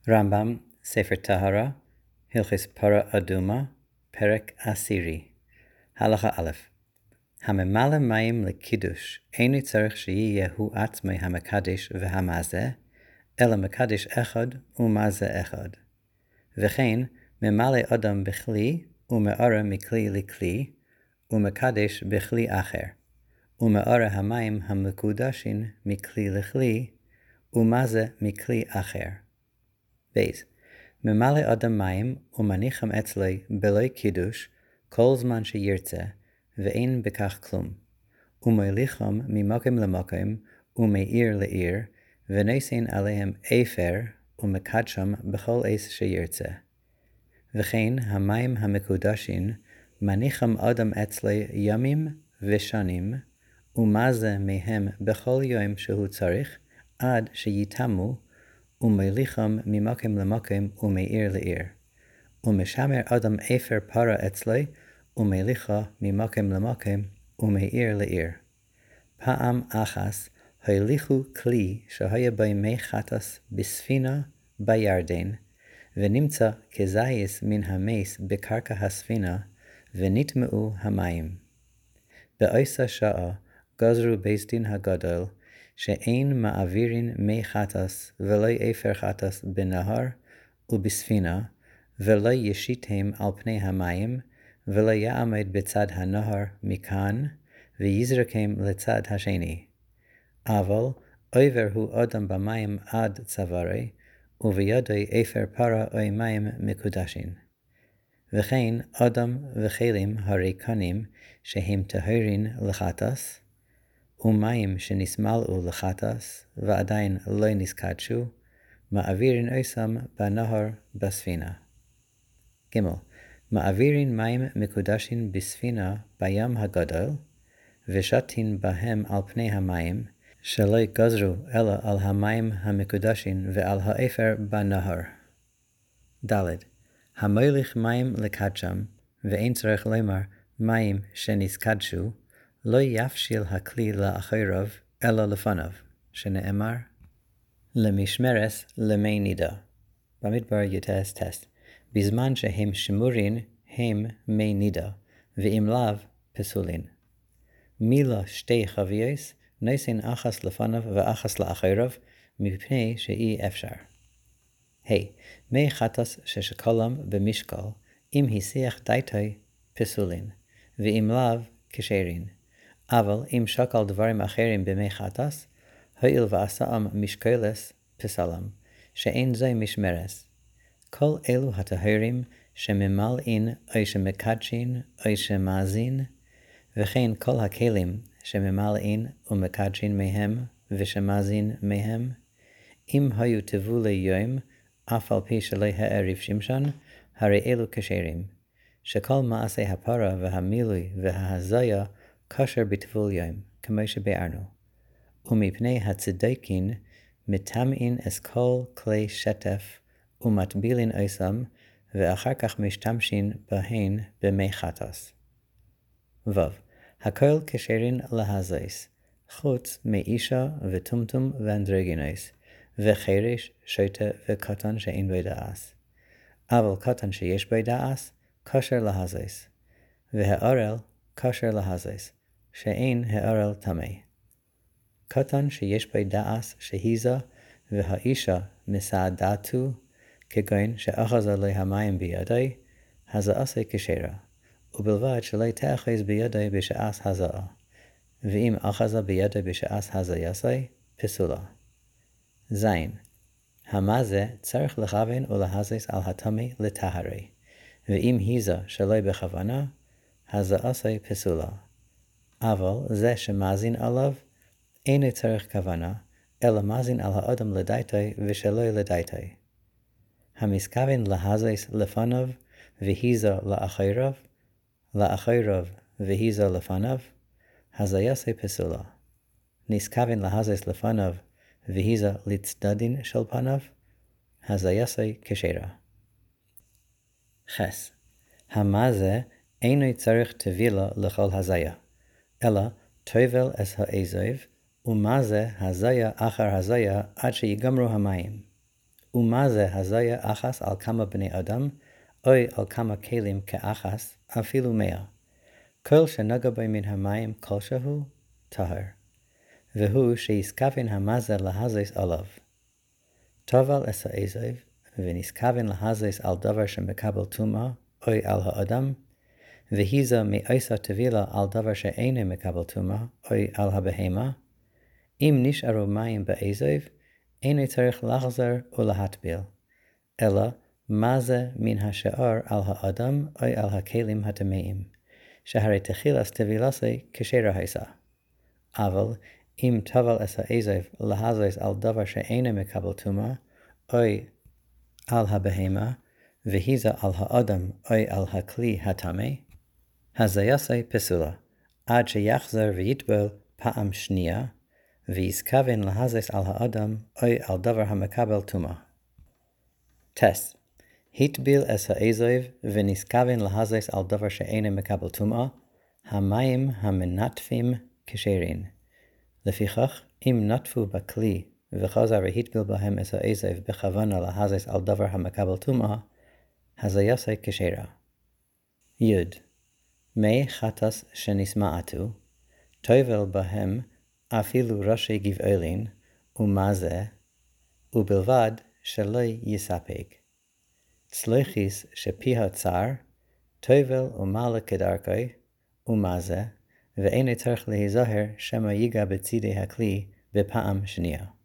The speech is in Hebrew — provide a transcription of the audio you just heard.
רמב"ם, ספר טהרה, הלכות פרה אדומה, פרק 10. הלכה א', הממלא מים לקידוש, אינו צריך שיהיה הוא עצמי המקדש והמזה, אלא מקדש אחד ומזה אחד. וכן, ממלא אדם בכלי, ומארה מכלי לכלי, ומקדש בכלי אחר, ומארה המים המקודשים מכלי לכלי, ומזה מכלי אחר. בייס, ממלא אדם מים ומניחם אצלי בלא קידוש כל זמן שירצה, ואין בכך כלום. ומוליכם ממקום למקום ומעיר לעיר, ונשאין עליהם אפר ומקדשם בכל עץ שירצה. וכן המים המקודשים מניחם אדם אצלי ימים ושנים, ומזה מהם בכל יום שהוא צריך, עד שיתמו, ומוליכם ממקום למקום ומעיר לעיר. ומשמר אדם אפר פרה אצלי, ומוליכה ממקום למקום ומעיר לעיר. פעם אחת הוליכו כלי שהיה בו מי חטס בספינה בירדן, ונמצא כזייס מן המס בקרקע הספינה, ונטמעו המים. באותה שעה גזרו בית דין הגדול, שאין מעבירין מי חטס ולא אפר חטס בנהר ובספינה, ולא ישיתם על פני המים, ולא יעמד בצד הנהר מכאן, ויזרקם לצד השני. אבל עובר הוא אדם במים עד צווארי, ובידו אפר פרה או מים מקודשים. וכן אדם וכלים הריקנים שהם טהרין לחטס, ומים שנסמלאו לחטס ועדיין לא נסקדשו, מעבירין אותם בנהר בספינה. ג' מעבירין מים מקודשים בספינה בים הגדול, ושתין בהם על פני המים, שלא גזרו אלא על המים המקודשים ועל האפר בנהר. ד' המוליך מים לקדשם, ואין צריך לומר מים שנסקדשו, לא יפשיל הכלי לאחריו אלא לפניו, שנאמר למשמרס למי נידה. במדבר יטס טסט, בזמן שהם שמורין הם מי נידה, ואם לאו פסולין. מילה שתי חביות, נושאין אחס לפניו ואחס לאחריו, מפני שאי אפשר. מי חטס ששקלם במשקל, אם הסיח דייטי פסולין, ואם לאו כשרין. אבל אם שקל דברים אחרים במי חטס, הואיל ועשאם משקלס פסלם, שאין זה משמרס. כל אלו הטהרים שממלאין או שמקדשין או שמאזין, וכן כל הכלים שממלאין ומקדשין מהם ושמאזין מהם, אם היו טבעו ליום, אף על פי שלא העריף שמשון, הרי אלו כשרים, שכל מעשי הפרה והמילוי וההזיה כשר בטבול יום, כמו שביארנו. ומפני הצדקין מטמאין את כל כלי שטף ומטבילין אותם, ואחר כך משתמשין בהן במי חטס. ו. הכל כשרין להזיס, חוץ מאישה וטומטום ואנדרוגינוס, וחירש, שוטה וקטן שאין בו דאס. אבל קטן שיש בו דאס, כשר להזיס, והערל כשר להזיס, שאין הערל טמא. קטן שיש בו דאס שהיזה, והאישה מסעדתו, כגון שאחזה לו המים בידי, הזעשה כשרה, ובלבד שלא תאחז בידי בשעת הזעה, ואם אחזה בידי בשעת הזייסה, פסולה. זין, המזה צריך לכוון ולהזיס על הטמא לטהרי, ואם היזה שלא בכוונה, הזעשה פסולה. אבל זה שמאזין עליו, אינו צריך כוונה, אלא מאזין על האדם לדייתי ושלא לדייתי. המסכוון להזיס לפניו והיזה לאחריו והיזה לפניו, הזייסה פסולה. נסכוון להזיס לפניו והיזה לצדדין של פניו, הזייסה כשרה. חס, המזה אינו צריך טבילה לכל הזיה, אלא טובל את העזב, ומזה הזיה אחר הזיה עד שיגמרו המים. ומה זה הזיה אחס על כמה בני אדם, אוי על כמה כלים כאחס, אפילו 100. כל שנגע בו מן המים כלשהו, טהר. והוא שיסכוון המזה להזיס עליו. טובל אס העזב, ונסכוון להזיס על דבר שמקבל טומאה, אוי על האדם, והיזה מאיסה טבילה על דבר שאינו מקבל טומאה, אוי על הבהמה. אם נשארו מים בעזב, אינו צריך לחזר ולהטביל, אלא מה זה מן השאר על האדם, אוי על הכלים הטמאים, שהרי תחילת טבילסי כשרה הייסה. אבל אם טבל אס העזב להזיס על דבר שאינו מקבל טומאה, אוי על הבהמה, והיזה על האדם, אוי על הכלי הטמא, הזיסי פסולה, עד שיחזר ויטבל פעם שנייה, ויסכוון להזיס על האדם, אוי על דבר המקבל טומאה. טס, הטביל אס העזב ונסכוון להזיס על דבר שאינו מקבל טומאה, המים המנטפים כשרים. לפיכך, אם נטפו בכלי וחזר והטביל בהם אס העזב בכוונה להזיס על דבר המקבל טומאה, הזיסי כשרה. י. מי חטס שנסמעתו, טובל בהם אפילו ראשי גבעולין, ומה זה, ובלבד שלא יספק. צלוחיס שפיה צר, טובל ומעלה כדרכי, ומה זה, ואינו צריך להיזהר שמא ייגע בצידי הכלי בפעם שנייה.